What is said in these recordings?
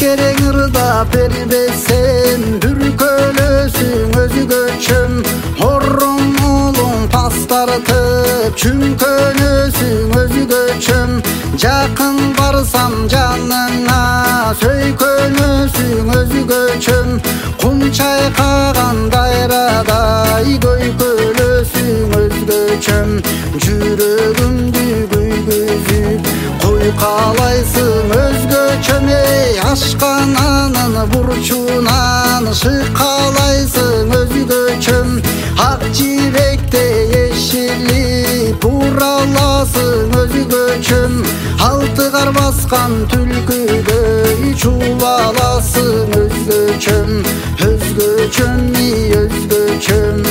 керең ырдап бербесен, бүркөлөсүң өзгөчөм. Орун улуң пас тартып чүңкөнөсүң өзгөчөм. Жакын барсам жаныңа сөйкөнөсүң өзгөчөм. Кум чайкаган дайрадай көйкөлөсүң өзгөчөм. Жүрөгүмдү күйгүзүп куйкалайсың өзгөчөм. Ашкананын бурчунан шыкалайсың өзгөчөм. Ак жибекте ешилип ураласың өзгөчөм. Алтыгар баскан түлкүдөй чубаласың өзгөчөм. Өзгөчөм, өзгөчөм.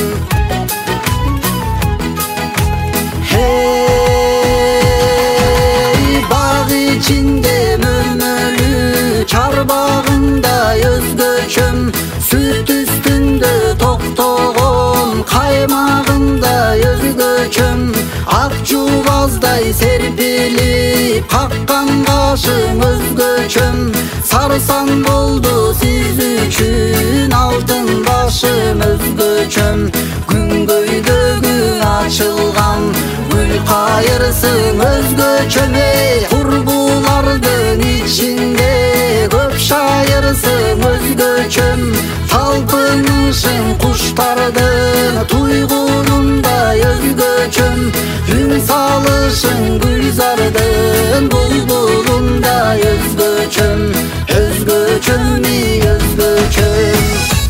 Баг ичинде мөмөлүү чарбагындай өзгөчөм. Сүт үстүндө токтогон каймагындай өзгөчөм. Ак жубаздай серпилип каккан кашың өзгөчөм. Сарсан болду сиз үчүн алтын башым өзгөчөм. Күнгөйдөгү ачылган гүл кайырсың өзгөчөм. Курбулардын ичинде көп шайырсың өзгөчөм. Талпынышың куштардын туйгунундай өзгөчөм. Үн салышың гүлзардын булбулундай өзгөчөм. Өзгөчөм, өзгөчөм.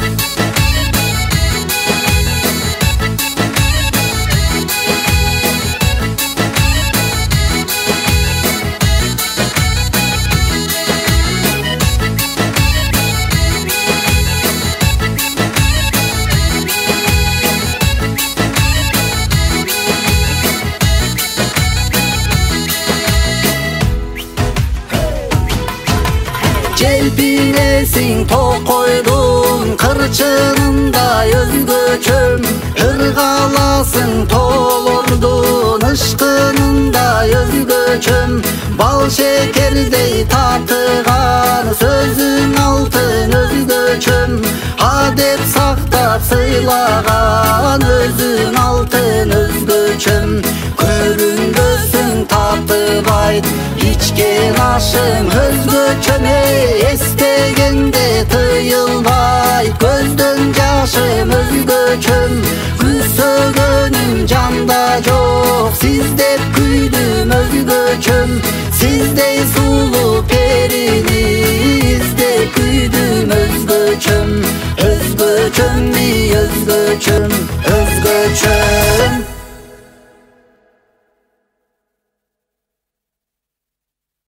Желпинесиң токойдун кырчынындай өзгөчөм. Ыргаласың тоолордун ышкынындай өзгөчөм. Бал шекердей татыган сөзүң алтын өзгөчөм. Адеп сактап сыйлаган өзүң алтын өзгөчөм. Көрүнбөсүң татыбайт ичкен ашың